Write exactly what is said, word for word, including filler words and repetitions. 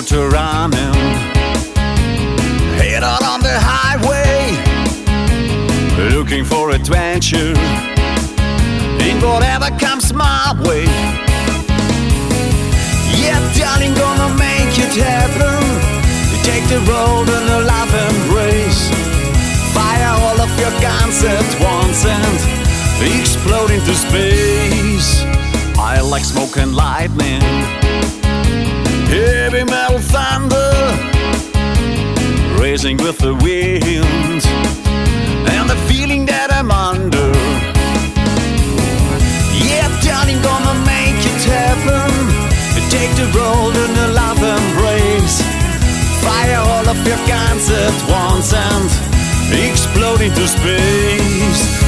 motor running, head out on the highway, looking for adventure in whatever comes my way. Yeah, darling, gonna make it happen. You take the road and a love embrace. Fire all of your guns at once and explode into space. I like smoke and lightning, heavy metal thunder, racing with the wind, and the feeling that I'm under. Yeah, darling, gonna make it happen. Take the road in a love embrace. Fire all of your guns at once and explode into space.